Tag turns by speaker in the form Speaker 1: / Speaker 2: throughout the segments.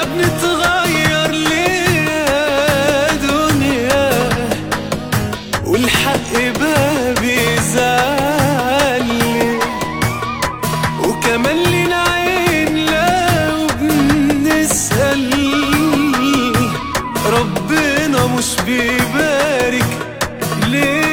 Speaker 1: بنتغير ليه يا دنيا، والحق بقى بيزعل ليه، وكمان لينا عين لو بنسأل ربنا مش بيبارك ليه.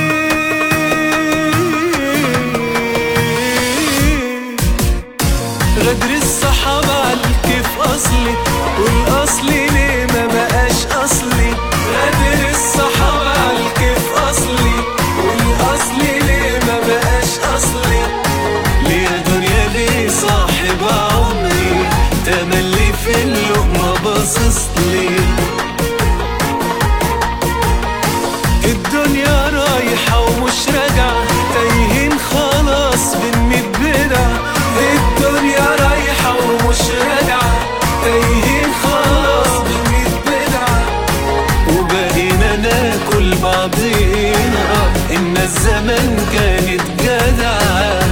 Speaker 1: غدر الصحابة عالكيف أصلي، والأصلي ليه ما بقاش أصلي. غدر الصحابة عالكيف أصلي، والأصلي ليه ما بقاش أصلي. ليه يا دنيا ليه صاحب عمري تملي في اللقمة باصصلي. الدنيا رايحة ومش راجعة، تايهين خلاص بين 100 بدع. الدنيا رايحة ومش راجعة، تايهين خلاص بين 100 بدع. وبقينا ناكل بعضينا، إن الزمن كانت جدعة.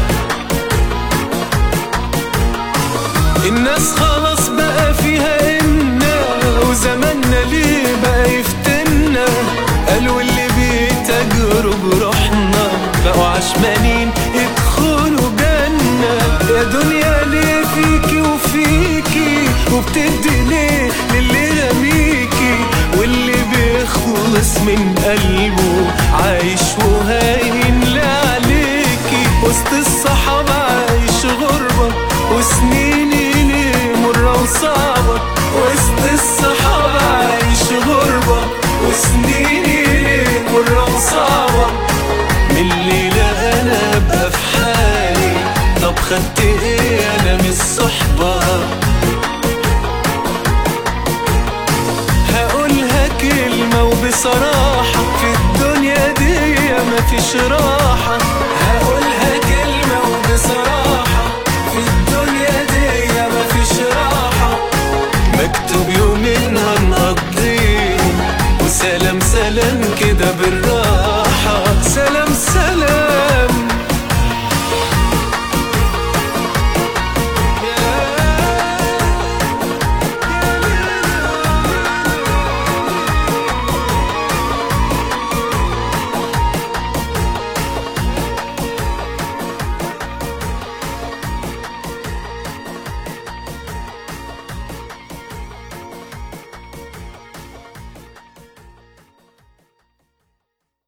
Speaker 1: الناس خلاص بقى فيها إنا، وزماننا ليه بقى يفتنا. قالوا اللي بيتاجروا بروحنا بقوا عشمانين يدخلوا جنة. يا دنيا ليه فيكي وفيكي، وبتدي ليه للي رميكي. واللي بيخلص من قلبه عايش وهاين لعليكي. وسط الصحابة عايش غربة، وسنيني ليه مرة وصعبة. وسط الصحابة عايش غربة، وسنيني ليه مرة وصعبة. من الليلة أنا أبقى في حالي، طب خدت إيه أنا من الصحبة. هقولها كلمة وبصراحة، في الدنيا دي مفيش راحة.